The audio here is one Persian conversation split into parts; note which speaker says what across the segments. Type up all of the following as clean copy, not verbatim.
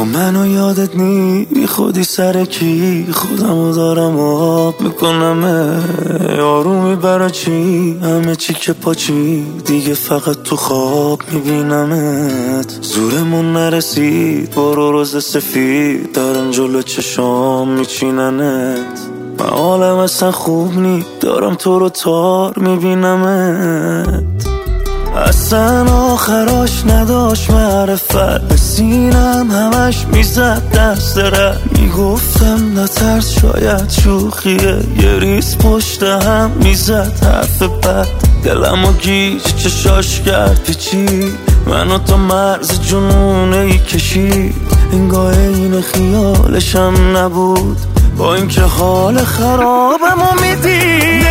Speaker 1: تو منو یادت نی بی خودی سر کی خودمو دارم آب میکنم آرومی برا چی همه چی که پاچی دیگه فقط تو خواب میبینمت زورمون نرسید برو روز سفید دارن جلو چشام میچیننت من حالم اصلا خوب نی دارم تو رو تار میبینمت اصلا آخراش نداشت معرفت به سینم همش میزد دست رد میگفتم نترس شاید شوخیه یه ریز پشت هم میزد حرف بد دلمو گیج چشاش کرد پیچی منو تا مرز جنونه ای کشید انگاه این خیالشم نبود با اینکه حال خرابمو میدی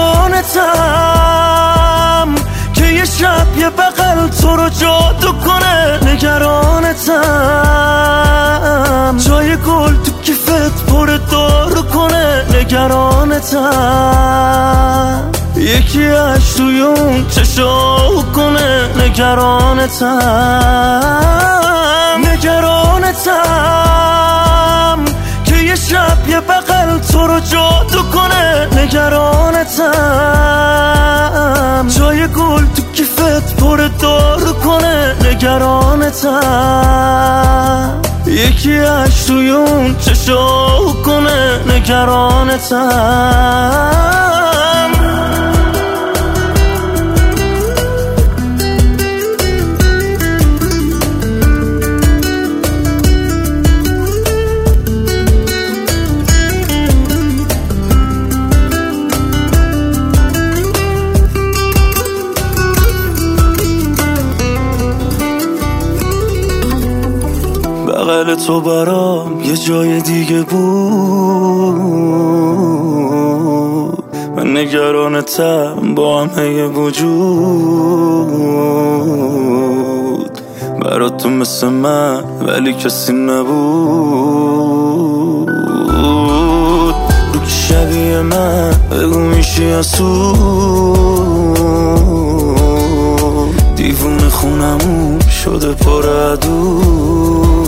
Speaker 1: نگرانتم که یه شب یه بغل تو رو جادو کنه نگرانتم جای گل تو کیفت پر دارو کنه نگرانتم یکی اش توی اون چشاو کنه نگرانتم نگرانتم که یه شب یه بغل تو رو جادو کنه نگرانتم جای گل تو کیفت پر دارو کنه نگرانتم یکی اش توی اون چشاو کنه نگرانتم بغل تو برام یه جای دیگه بود من نگرانتم با همه وجود برات تو مثل من ولی کسی نبود رو که شبیه من بگو میشی اسود دیوون خونمون شده پر عدود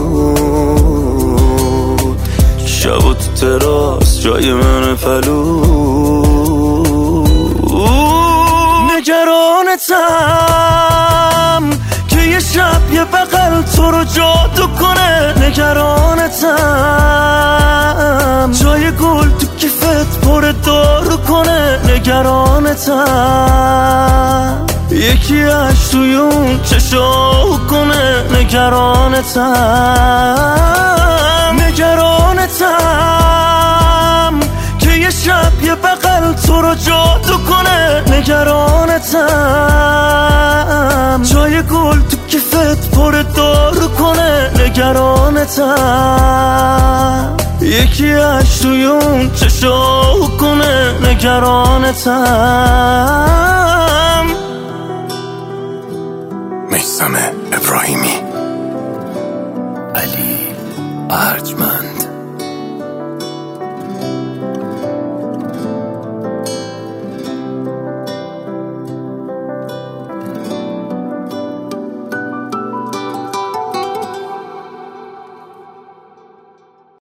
Speaker 1: شبا تو تراس جای من فلود نگرانتم که یه شب یه بغل تو رو جادو کنه نگرانتم جای گل تو کیفت پر دارو کنه نگرانتم یکی اش توی اون چشاو کنه نگرانتم نگرانتم که یه شب یه بغل تو رو جادو کنه نگرانتم جای گل تو کیفت پر دارو کنه نگرانتم یکی اش توی اون چشاو کنه نگرانتم
Speaker 2: میثم ابراهیمی، علی ارجمند.